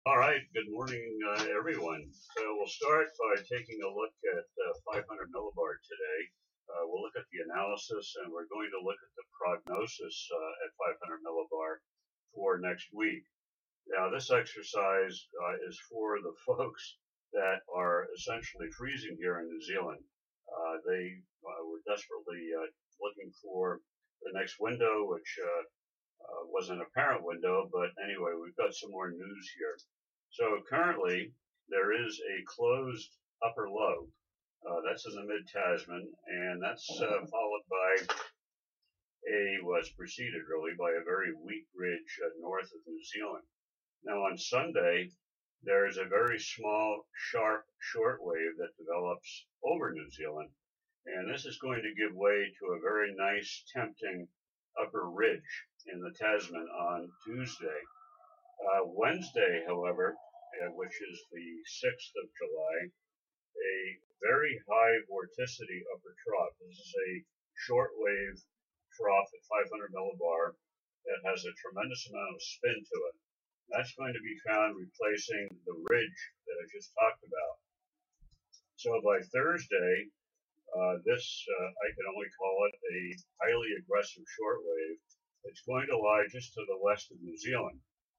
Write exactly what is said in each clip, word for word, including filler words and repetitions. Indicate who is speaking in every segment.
Speaker 1: All right, good morning, uh, everyone. So we'll start by taking a look at uh, five hundred millibar today. Uh, we'll look at the analysis and we're going to look at the prognosis uh, at five hundred millibar for next week. Now, this exercise uh, is for the folks that are essentially freezing here in New Zealand. Uh, they uh, were desperately uh, looking for the next window, which uh, uh, was an apparent window, but anyway, we've got some more news here. So currently, there is a closed upper low. Uh, that's in the mid Tasman, and that's uh, followed by a was preceded really by a very weak ridge uh, north of New Zealand. Now on Sunday, there is a very small, sharp shortwave that develops over New Zealand, and this is going to give way to a very nice, tempting upper ridge in the Tasman on Tuesday. Uh, Wednesday, however, uh, which is the sixth of July, a very high vorticity upper trough. This is a shortwave trough at five hundred millibar that has a tremendous amount of spin to it. That's going to be found replacing the ridge that I just talked about. So by Thursday, uh, this, uh, I can only call it a highly aggressive shortwave. It's going to lie just to the west of New Zealand.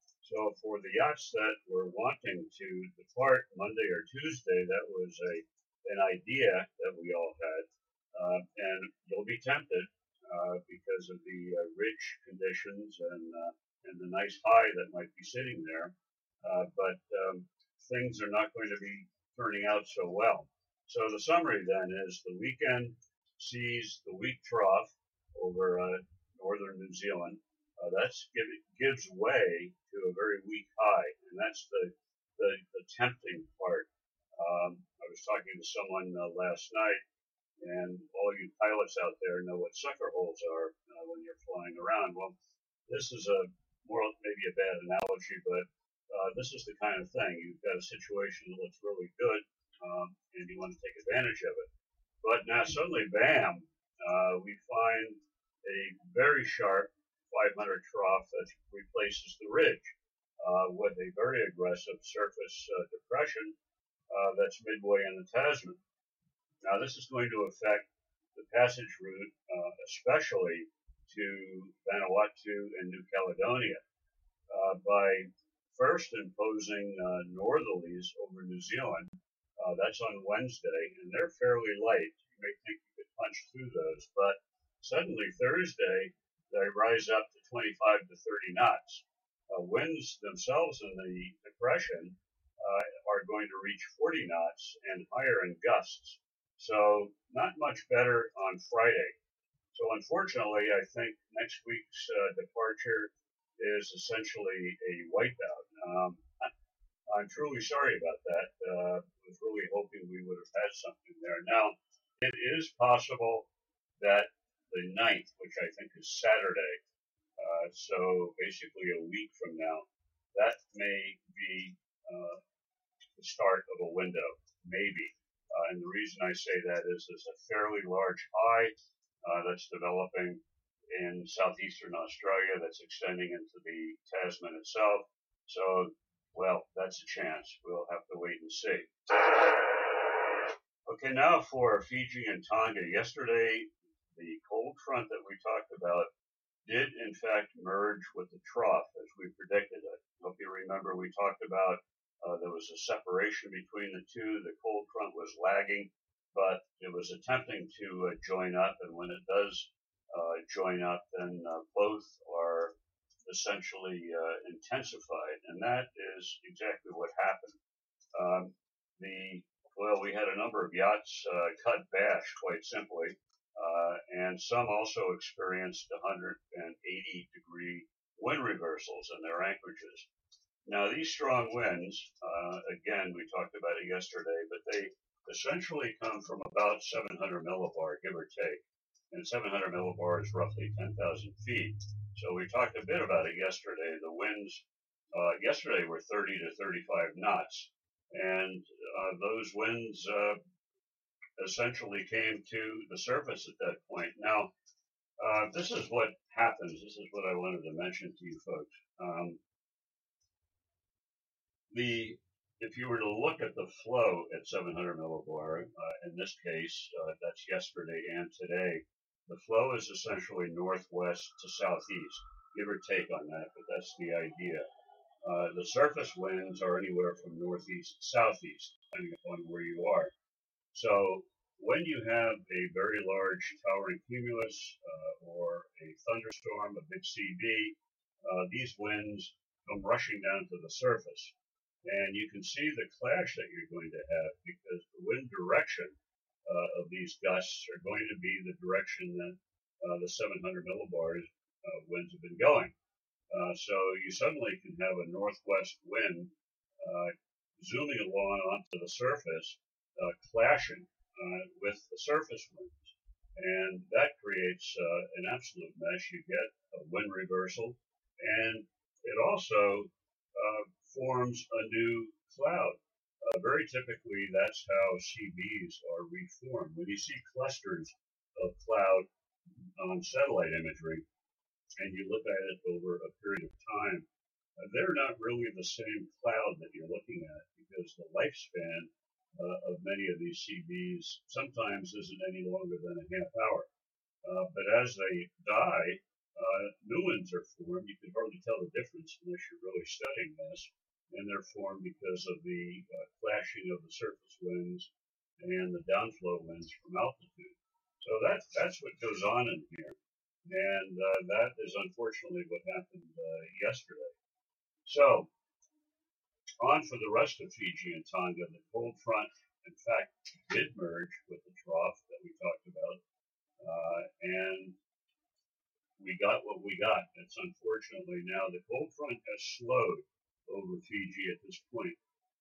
Speaker 1: So for the yachts that were wanting to depart Monday or Tuesday, that was a an idea that we all had, uh, and you'll be tempted uh, because of the uh, ridge conditions and uh, and the nice high that might be sitting there. Uh, but um, things are not going to be turning out so well. So the summary then is the weekend sees the weak trough over uh, northern New Zealand. Uh, that's give, gives way to a very weak high, and that's the the, the tempting part. Um, I was talking to someone uh, last night, and all you pilots out there know what sucker holes are uh, when you're flying around. Well, this is a more maybe a bad analogy, but uh, this is the kind of thing. You've got a situation that looks really good, um, and you want to take advantage of it. But now suddenly, bam, uh, we find a very sharp five hundred trough that replaces the ridge uh, with a very aggressive surface uh, depression uh, that's midway in the Tasman. Now, this is going to affect the passage route, uh, especially to Vanuatu and New Caledonia, uh, by first imposing uh, northerlies over New Zealand. Uh, that's on Wednesday, and they're fairly light. You may think you could punch through those, but suddenly Thursday, they rise up to twenty-five to thirty knots. Uh, winds themselves in the depression uh, are going to reach forty knots and higher in gusts. So not much better on Friday. So unfortunately, I think next week's uh, departure is essentially a wipeout. Um, I'm truly sorry about that. Uh, I was really hoping we would have had something there. Now, it is possible that the ninth, which I think is Saturday, uh, so basically a week from now, that may be uh, the start of a window, maybe. Uh, and the reason I say that is there's a fairly large high uh, that's developing in southeastern Australia that's extending into the Tasman itself. So, well, that's a chance. We'll have to wait and see. Okay, now for Fiji and Tonga. Yesterday, the cold front that we talked about did in fact merge with the trough as we predicted. I hope you remember we talked about uh, there was a separation between the two. The cold front was lagging, but it was attempting to uh, join up, and when it does uh, join up, then uh, both are essentially uh, intensified, and that is exactly what happened. Um, the well, we had a number of yachts uh, cut bash, quite simply, uh, and some also experienced one hundred eighty degree wind reversals in their anchorages. Now, these strong winds, uh, again, we talked about it yesterday, but they essentially come from about seven hundred millibar, give or take. And seven hundred millibar is roughly ten thousand feet. So we talked a bit about it yesterday. The winds uh, yesterday were thirty to thirty-five knots. And uh, those winds uh, essentially came to the surface at that point. Now, uh, this is what happens. This is what I wanted to mention to you folks. Um, the if you were to look at the flow at seven hundred millibar, uh, in this case, uh, that's yesterday and today, the flow is essentially northwest to southeast, give or take on that, but that's the idea. Uh, the surface winds are anywhere from northeast to southeast, depending upon where you are. So when you have a very large towering cumulus uh, or a thunderstorm, a big C V, uh, these winds come rushing down to the surface. And you can see the clash that you're going to have because the wind direction uh, of these gusts are going to be the direction that uh, the seven hundred millibars uh, winds have been going. Uh, so you suddenly can have a northwest wind uh, zooming along onto the surface, uh, clashing uh, with the surface winds. And that creates uh, an absolute mess. You get a wind reversal, and it also uh, forms a new cloud. Uh, very typically, that's how C Vs are reformed. When you see clusters of cloud on satellite imagery, and you look at it over a period of time, uh, they're not really the same cloud that you're looking at because the lifespan uh, of many of these C Vs sometimes isn't any longer than a half hour. Uh, but as they die, uh, new ones are formed. You can hardly tell the difference unless you're really studying this. And they're formed because of the uh, clashing of the surface winds and the downflow winds from altitude. So that, that's what goes on in here. And uh, that is unfortunately what happened uh, yesterday. So, on for the rest of Fiji and Tonga, the cold front, in fact, did merge with the trough that we talked about. Uh, and we got what we got. It's unfortunately now the cold front has slowed over Fiji at this point.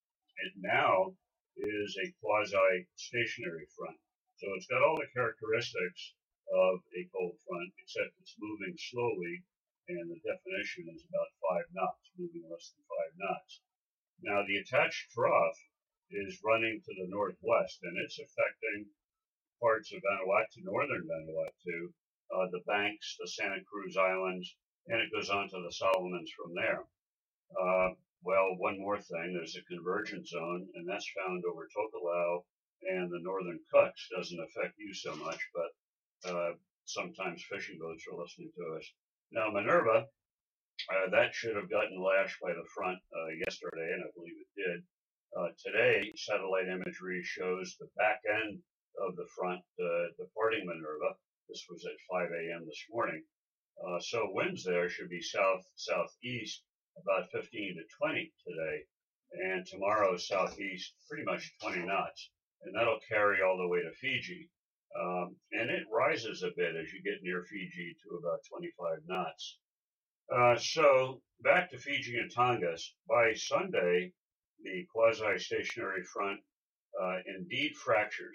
Speaker 1: It now is a quasi-stationary front. So it's got all the characteristics of a cold front, except it's moving slowly, and the definition is about five knots, moving less than five knots. Now the attached trough is running to the northwest, and it's affecting parts of Vanuatu, northern Vanuatu, uh, the Banks, the Santa Cruz Islands, and it goes on to the Solomons from there. Uh, well, one more thing, there's a convergence zone, and that's found over Tokelau and the northern Cooks. Doesn't affect you so much, but uh, sometimes fishing boats are listening to us. Now, Minerva, uh, that should have gotten lashed by the front uh, yesterday, and I believe it did. Uh, today, satellite imagery shows the back end of the front uh, departing Minerva. This was at five A M this morning. Uh, so winds there should be south-southeast about fifteen to twenty today, and tomorrow southeast pretty much twenty knots, and that'll carry all the way to Fiji. Um, and it rises a bit as you get near Fiji to about twenty-five knots. Uh, so back to Fiji and Tonga. By Sunday, the quasi-stationary front uh, indeed fractures,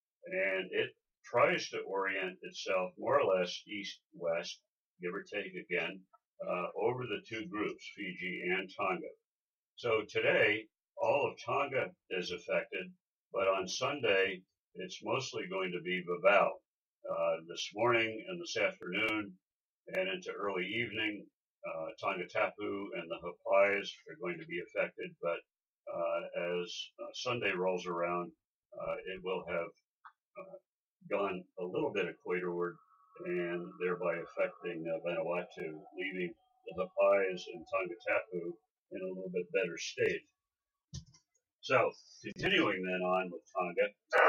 Speaker 1: and it tries to orient itself more or less east-west, give or take again, uh, over the two groups, Fiji and Tonga. So today, all of Tonga is affected, but on Sunday, it's mostly going to be Vavau. Uh, this morning and this afternoon and into early evening, uh, Tongatapu and the Hapais are going to be affected, but uh, as uh, Sunday rolls around, uh, it will have uh, gone a little bit equatorward and thereby affecting uh, Vanuatu, leaving the Hapais and Tongatapu in a little bit better state. So, continuing then on with Tonga,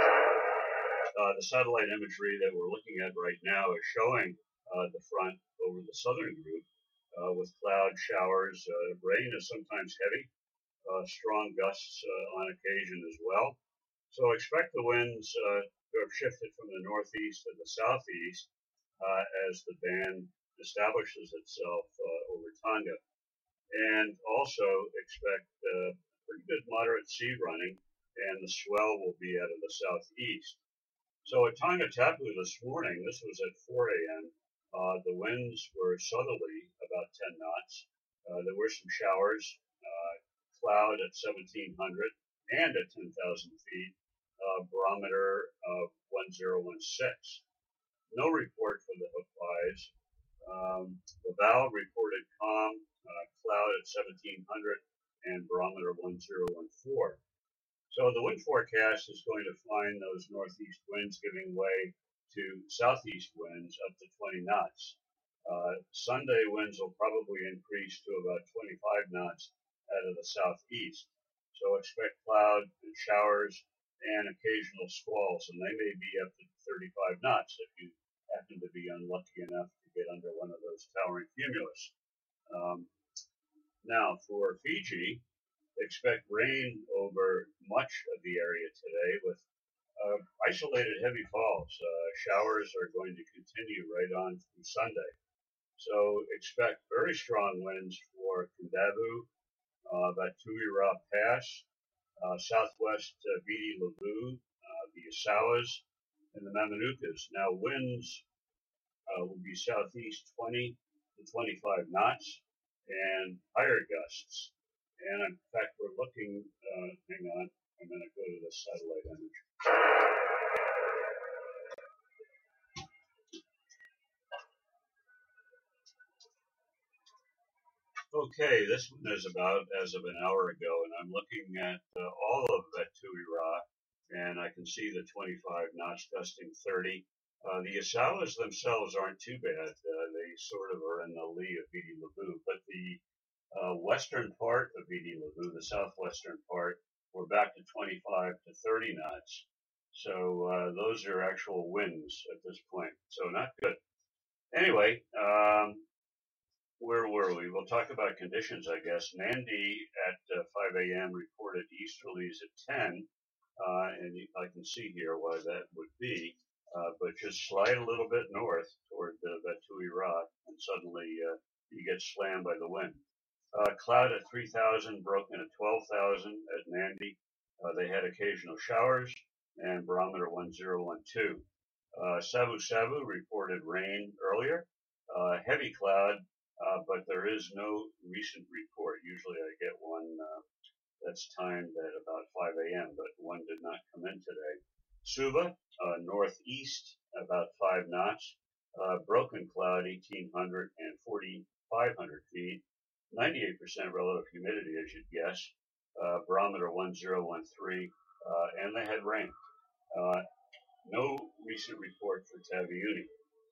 Speaker 1: uh, the satellite imagery that we're looking at right now is showing uh, the front over the southern group uh, with cloud showers. Uh, rain is sometimes heavy, uh, strong gusts uh, on occasion as well. So expect the winds uh, to have shifted from the northeast to the southeast uh, as the band establishes itself uh, over Tonga. And also expect uh, pretty good moderate sea running, and the swell will be out of the southeast. So at Tongatapu this morning, this was at four A M, uh, the winds were southerly, about ten knots. Uh, there were some showers, uh, cloud at seventeen hundred and at ten thousand feet, uh, barometer of one zero one six. No report for the Hapais. Um, the Vavau reported calm, uh, cloud at seventeen hundred and barometer one zero one four. So the wind forecast is going to find those northeast winds giving way to southeast winds up to twenty knots. Uh, Sunday winds will probably increase to about twenty-five knots out of the southeast. So expect cloud and showers and occasional squalls, and they may be up to thirty-five knots if you happen to be unlucky enough to get under one of those towering cumulus. Um, now for Fiji, expect rain over much of the area today with uh, isolated heavy falls. Uh, showers are going to continue right on through Sunday. So expect very strong winds for Kendavu, uh, Vatui-Ra Pass, uh, southwest uh, Viti Levu, uh, the Asawas, and the Mamanukas. Now winds uh, will be southeast twenty to twenty-five knots and higher gusts. And in fact, we're looking, uh, hang on, I'm going to go to the satellite image. Okay, this one is about as of an hour ago, and I'm looking at uh, all of Vatui-Ra, and I can see the twenty-five knots gusting thirty. Uh, the Asawas themselves aren't too bad. Uh, they sort of are in the lee of Viti Levu, but the uh, western part of Viti Levu, the southwestern part, we're back to twenty-five to thirty knots. So uh, those are actual winds at this point, so not good. Anyway, um, where were we? We'll talk about conditions, I guess. Nandi at uh, five A M reported easterlies at ten, uh, and I can see here why that would be, uh, but just slide a little bit north toward the Vatui-Ra, and suddenly uh, you get slammed by the wind. Uh, cloud at three thousand, broken at twelve thousand at Nandi. Uh, they had occasional showers, and barometer one zero one two. Uh, Savu Savu reported rain earlier, uh, heavy cloud, Uh, but there is no recent report. Usually I get one uh, that's timed at about five A M, but one did not come in today. Suva, uh, northeast, about five knots. Uh, broken cloud, eighteen hundred and forty-five hundred feet. ninety-eight percent relative humidity, as you'd guess. Uh, barometer one zero one three, uh, and they had rain. Uh, no recent report for Taveuni.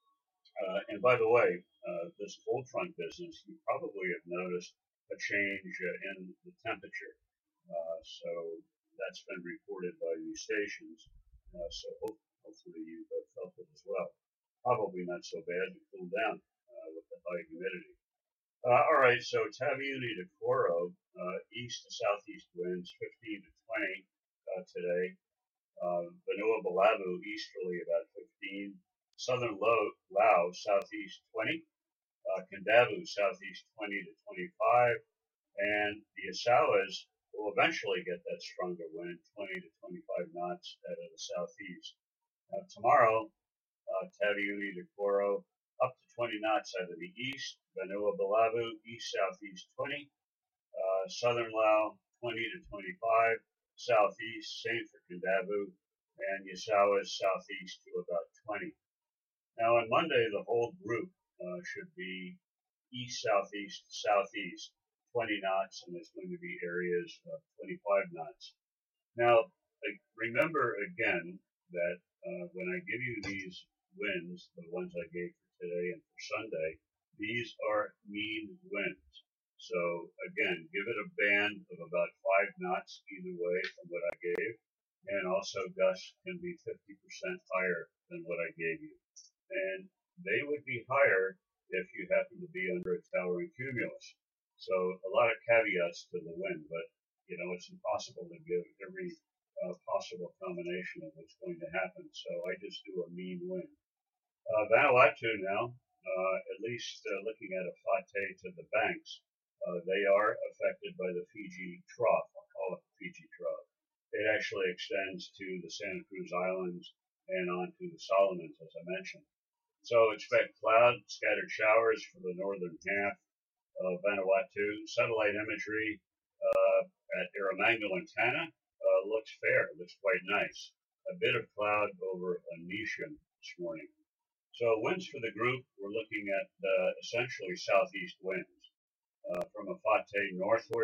Speaker 1: Uh, and by the way, uh, this cold front business, you probably have noticed a change uh, in the temperature. Uh, so that's been reported by these stations. Uh, so hope, hopefully you've uh, felt it as well. Probably not so bad to cool down uh, with the high humidity. Uh, all right, so Taveuni to Koro, uh, east to southeast winds, fifteen to twenty uh, today. Uh, Vanua Balabu, easterly about fifteen. Southern Lao, southeast twenty. Uh, Kendavu, southeast twenty to twenty-five. And the Asawas will eventually get that stronger wind, twenty to twenty-five knots out of the southeast. Now, tomorrow, uh, Taveuni to Koro, up to twenty knots out of the east. Vanua Balabu, east-southeast twenty. Uh, Southern Lao, twenty to twenty-five. Southeast, same for Kendavu. And Asawas, southeast to about twenty. Now on Monday, the whole group uh, should be east, southeast, southeast, twenty knots, and there's going to be areas of twenty-five knots. Now, remember again that uh, when I give you these winds, the ones I gave for today and for Sunday, these are mean winds. So again, give it a band of about five knots either way from what I gave, and also gusts can be fifty percent higher than what I gave you. And they would be higher if you happen to be under a towering cumulus. So a lot of caveats to the wind, but you know it's impossible to give every uh, possible combination of what's going to happen. So I just do a mean wind. Uh, Vanuatu now, uh, at least uh, looking at a Fate to the banks, uh, they are affected by the Fiji Trough. I'll call it the Fiji Trough. It actually extends to the Santa Cruz Islands and on to the Solomons, as I mentioned. So expect cloud, scattered showers for the northern half of Vanuatu. Satellite imagery uh, at Erromango and Tanna uh, looks fair, looks quite nice. A bit of cloud over Anisham this morning. So winds for the group, we're looking at uh, essentially southeast winds. Uh, from Fate northward,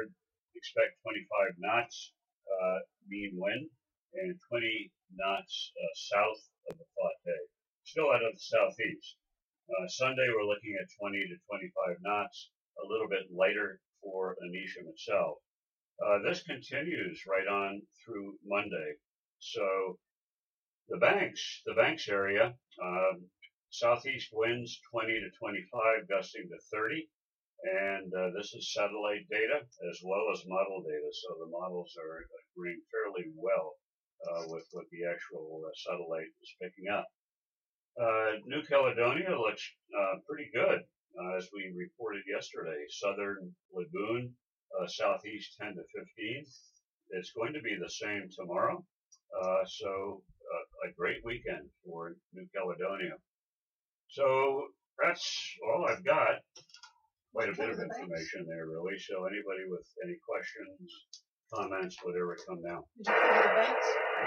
Speaker 1: expect twenty-five knots uh, mean wind and twenty knots uh, south of the Fate. Still out of the southeast. Uh, Sunday we're looking at twenty to twenty-five knots, a little bit lighter for Anishem itself. Uh, this continues right on through Monday. So the banks, the banks area, um, southeast winds twenty to twenty-five, gusting to thirty. And uh, this is satellite data as well as model data, so the models are agreeing fairly well uh, with what the actual uh, satellite is picking up. Uh, New Caledonia looks uh, pretty good, uh, as we reported yesterday. Southern Lagoon, uh, southeast ten to fifteen. It's going to be the same tomorrow, uh, so uh, a great weekend for New Caledonia. So that's all I've got. Quite a bit of information there, really. So anybody with any questions, comments, whatever, come down.
Speaker 2: Did you cover the banks?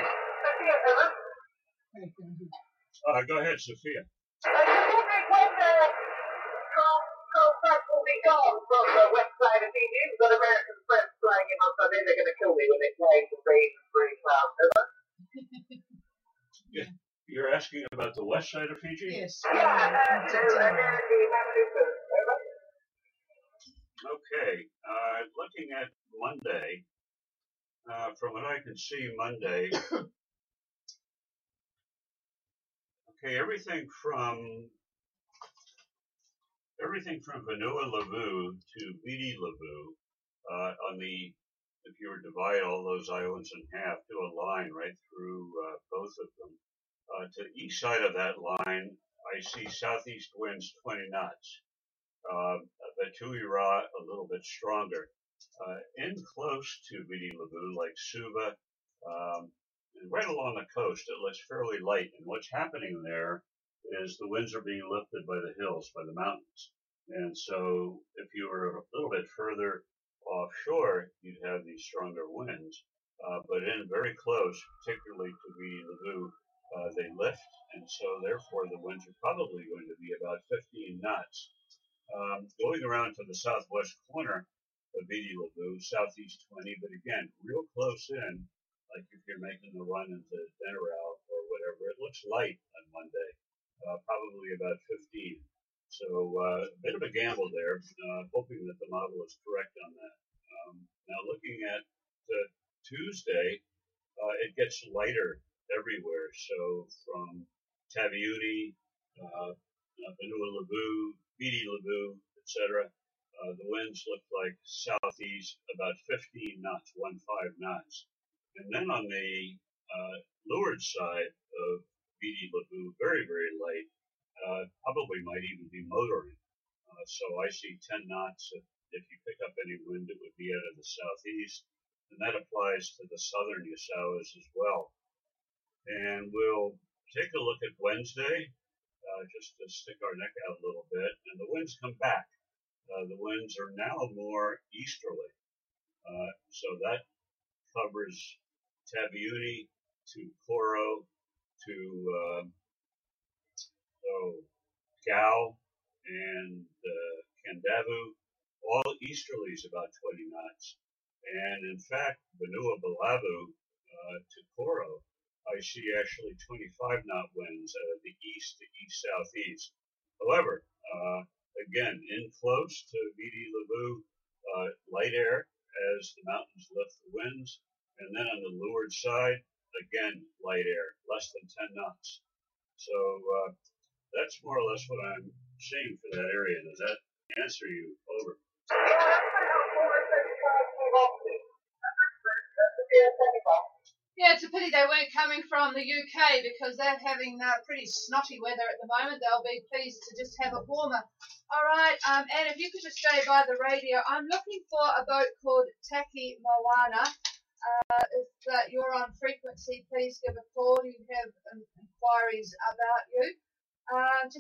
Speaker 1: Uh, go ahead, Sophia.
Speaker 3: I was wondering when the Carl, Carl Pratt will be gone from the west side of Fiji. We've got American friends flying in on Sunday. They're going to kill me when they fly into rain and grey clouds.
Speaker 1: Yeah, you're asking about the west side of Fiji?
Speaker 2: Yes.
Speaker 3: Yeah, and the Mauritius.
Speaker 1: Okay, uh, looking at Monday, uh, from what I can see Monday, okay, everything from everything from Vanua-Levu to Viti Levu, uh, on the, if you were to divide all those islands in half, do a line right through uh, both of them. Uh, to the east side of that line, I see southeast winds twenty knots. Uh, the Tuira a little bit stronger. Uh, in close to Viti Levu, like Suva, um, and right along the coast, it looks fairly light. And what's happening there is the winds are being lifted by the hills, by the mountains. And so if you were a little bit further offshore, you'd have these stronger winds. Uh, but in very close, particularly to Viti Levu, uh, they lift. And so therefore the winds are probably going to be about fifteen knots. Um, going around to the southwest corner of Viti Levu, southeast twenty, but again, real close in, like if you're making the run into Denarau or whatever, it looks light on Monday, uh, probably about fifteen. So uh, a bit of a gamble there, uh, hoping that the model is correct on that. Um, now looking at uh, Tuesday, uh, it gets lighter everywhere. So from Taveuni, uh, Vanua-Levu, Viti Levu, et cetera. Uh, the winds look like southeast, about fifteen knots, one five knots. And then on the uh, leeward side of Viti Levu, very, very light, uh, probably might even be motoring. Uh, so I see ten knots. If, if you pick up any wind, it would be out of the southeast. And that applies to the southern Yasawas as well. And we'll take a look at Wednesday. Uh, just to stick our neck out a little bit, and the winds come back. Uh, the winds are now more easterly, uh, so that covers Taveuni to Koro to uh, oh, Gao and uh, Kandavu, all easterlies about twenty knots. And in fact, Vanua-Balavu uh, to Koro, I see actually twenty-five knot winds out of the east to east-southeast. However, uh, again, in close to Viti Levu, uh, light air as the mountains lift the winds. And then on the leeward side, again, light air, less than ten knots. So uh, that's more or less what I'm seeing for that area. Does that answer you? Over.
Speaker 2: Yeah, it's a pity they weren't coming from the U K because they're having uh, pretty snotty weather at the moment. They'll be pleased to just have it warmer. All right, um, and if you could just stay by the radio, I'm looking for a boat called Taki Moana. Uh, if uh, you're on frequency, please give a call. You have um, inquiries about you. Uh, just